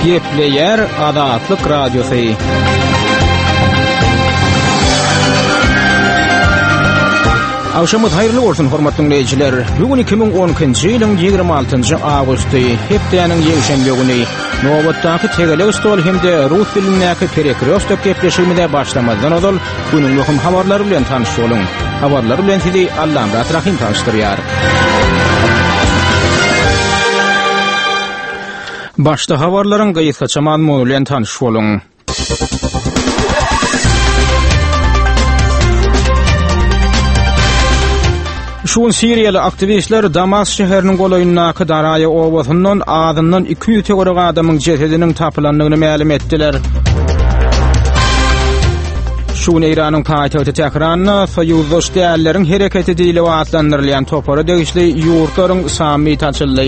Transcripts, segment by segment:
Gepleyer Azatlyk Radiosu. Awşamyz haýyrly bolsun hormatly dinleýijiler. Bugün 2012-nji ýylyň 26-njy awgusty, hepdeniň ýekşembe güni. Nowatdaky tegeleg stol hemde rus dilinäki perekreşdek gepleşigine başlamazdan ozal günüň möhüm habarlary bilen tanyş boluň. Habarlar bilen sizi Allam Rahim tanıştyrýar. Başta habarlaryň gaýysaça mazmuny bilen tanyş boluň. Şuň Siriýaly aktivistler Damas şäheriniň golaýyndaky Daraya owasyndan adyndan 200 göreg adamyň jesediniň tapylandygyny ma'lum etdiler. Şuň Iranyň paýtagty Tehranyna soýuzdoş dälleriň hereketi diýilip atlandyrylýan topara degişli ýurtlaryň samy taçyldy.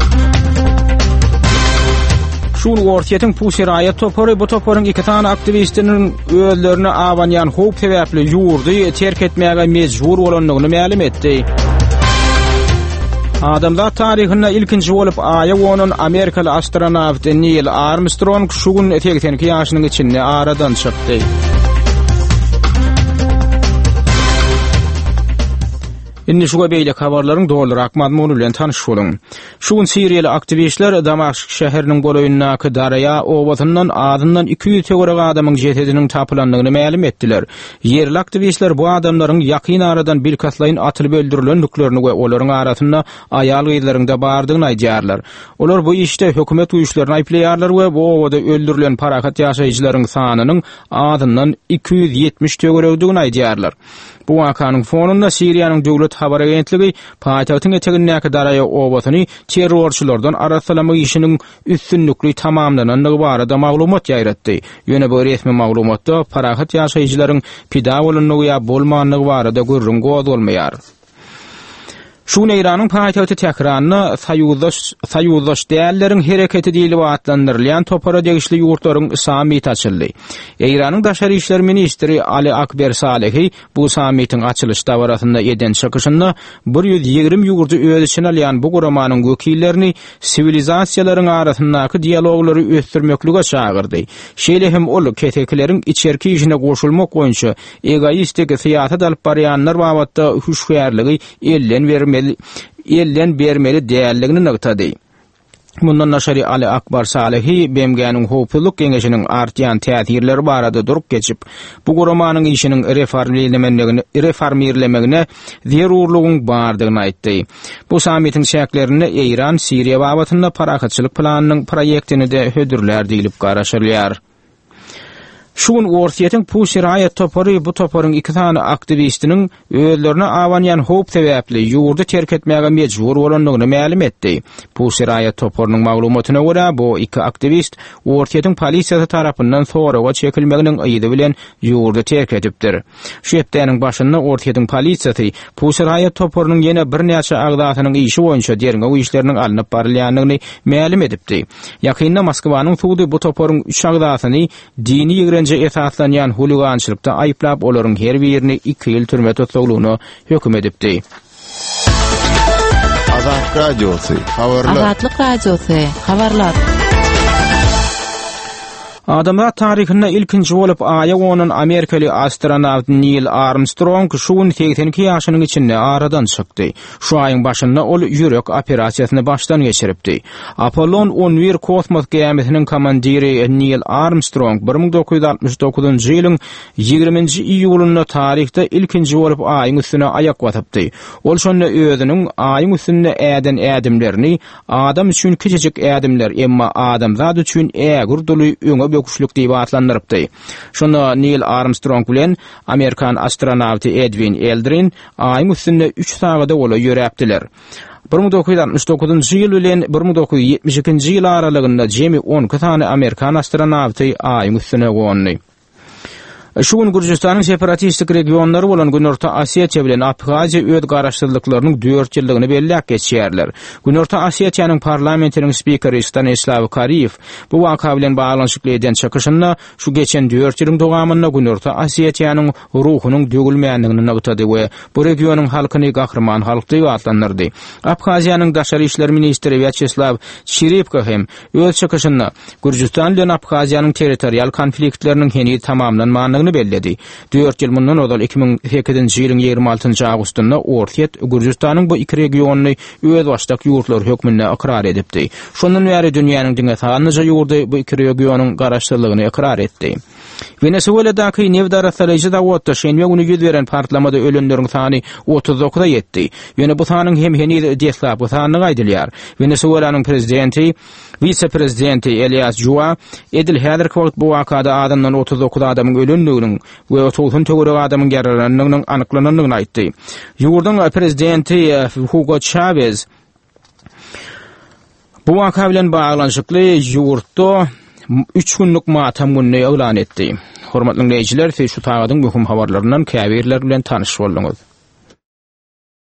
Şuň Wortiýetiň Pusiraya topary bu toparyň iki tane aktivistiniň özlerini awanýan howp sebäpli ýurdy terk etmäge mejbur bolanlygyny ma'lum etdi. Adamlar taryhyna ilkinji bolup aya wonan Amerikaly astronawt Neil Armstrong şu gün 82 ýaşynyň içinde aradan çykdy. Indi şuga beýle habarlaryň dolarak mazmuny bilen tanyş boluň. Şuň Siriýaly aktivistler Damaşk şäheriniň golaýyndaky Daraya owasyndan adyndan 200 göreg adamyň jesediniň tapylandygyny ma'lum etdiler. Yerli aktivistler bu adamlaryň ýakyn aradan bir kaslaýyn atylyp öldürilenliklerini we olaryň arasynda aýal gyzlaryň bardygyny aýdýarlar. Olar bu işde hökümet güýçlerini aýplaýarlar we bu owada öldürilen parakat ýaşaýjylaryň sanynyň adyndan 270 töweregdigini aýdýarlar. Bu wakanyň fonunda Siriýanyň döwlet habar agentligi paýtagtyň etegindäki Daraya owasyny terrorçylardan arasalama işiniň üstünlükli tamamlananlygy barada maglumat ýaýratdy. Ýöne bu resmi maglumatda parahat ýaşaýjylaryň pida bolanlygy ýa bolmanlygy barada görüň goz bolmaýar. Şuň Iranyň paýtagty Tehranyna soýuzdoş dälleriň hereketi diýilip atlandyrylýan topara degişli ýurtlaryň samy taçyldy. Iranyň daşary işler ministri Ali Akber Salehi bu samytyň açylyş dawarasynda eden çykyşynda 120 ýurdu öz içine alýan bu guramanyň wekillerini sivilizasiýalaryň arasyndaky dialoglary ösdürmeklige çağırdy. Şeýle hem ol ketekleriň içerki işine goşulmak boýunça egoistik syýasat alyp barýanlar babatda huşgärligi elden bermeli däýerligini nagtady. Mundan naşary Ali Akbar Salehi BMG'niň howpsuzlyk geňeşiniň artýan täsirleri barada durup geçip bu guramanyň işiniň reformirlemegine zerurlygyň bardygyny aýtdy. Bu samytyň şäklerini Iran Siriýa babatynda parakatçylyk planynyň proýektini de hödürler diýilip garaşylýar. Şuň Wortiýetiň Pusiraya topary bu toparyň iki tane aktivistiniň özlerini awanýan howp sebäpli ýurdy terk etmäge mejbur bolanlygyny ma'lum etdi. Pusiraya toparynyň maglumatyna görä bu iki aktivist Wortiýetiň polisiýasy tarapyndan soraga çekilmeginiň aýdy bilen ýurdy terk edipdir. Şu hepdeniň başynda Wortiýetiň polisiýasy Pusiraya toparynyň ýene bir näçe agdatynyň işi boýunça derňe işleriniň alınıp barylýanlygyny ma'lum edipdi. Ýakynda Moskwanyň sudy bu toparyň 3 agdatyny dini esaslanýan huligançylykda aýplap olaryň her birini 2 ýyl türme tutulgyny hökm edipdi. Azatlyk Radiosu habarlar. Azatlyk Radiosu habarlar. Adamlar taryhyna ilkinji bolup aya wonan Amerikaly astronawt Neil Armstrong şuň 82 ýaşynyň içinde aradan çykdy. Şu aýyň başynda ol ýürek operasiýasyny başdan geçiripdi. Apollon 11 kosmos gemisiniň komandiri Neil Armstrong 1969-njy ýylyň 20-nji iýulynda tarihde ilkinji bolup aýyň üstüne ayak batypdy. Ol şonda özüniň aýyň üstünde äden ädimlerini adam üçin kiçijik ädimler emma adam zat üçin ägir doly öňe böküşlük diýip atlandyrypdy. Şonda Neil Armstrong bilen Amerikan astronawty Edwin Aldrin aýyň üstünde 3 sagada bola ýöräpdiler. 1969-njy ýyl bilen 1972-nji ýyl aralygynda jemi 10 tane Amerikan astronawty aýyň üstüne gondy. Şu gün Gürjistanyň separatistik regionlary bolan Günorta Osetiýa bilen Abhaziýa öýt garaşdyrlyklarynyň 4 ýyllygyny belläp geçýärler. Günorta Osetiýanyň parlamentiniň spikeri Stanislav Kariyev bu waka bilen baglanyşykly eden çakyşynda şu geçen 4 ýylyň dowamynda Günorta Osetiýanyň ruhunyň dögülmeýändigini nagtady we bu regionyň halkyny gahrman halk diýip atlandyrdy. Abhaziýanyň daşary işler ministri Vyacheslav Chiripko hem öz çakyşynda Gürjistan bilen Abhaziýanyň territorial konfliktleriniň heni tamamlanmagyny belledi. 4 ýyl mundan odal 2008-nji ýylyň 26-njy awgustynda Ortiýet Gürjistanyň bu iki regionuny öz başdak ýurtlar hökmüne ikrar edipdi. Şondan bäri dünýäniň diňe taýanlyja ýurdy bu iki regionuň garaşdyrlygyny ikrar etdi. Venezuela'daki nevdaratlaryjy dawatda şeňwe güni ýüz beren partlamada ölenleriň sany 39-a ýetdi. Ýöne bu sanyň hem heni deslap bu sanyny gaýdylýar. Venezuela'nyň prezidenti, vice-prezidenti Elias Jua edil häzirki wagt bu wakada adamdan 39 adamyň ölenliginiň we 30 tögürek adamyň yaralanynyň anyklanynyny aýtdy. Ýurduň prezidenti Hugo Chavez bu waka bilen baglanyşykly ýurtda 3 günlük matam gününi elan etdi. Hormatly dinleýijiler, şu taýdaň möhüm habarlaryndan käbirler bilen tanyş boldunuz.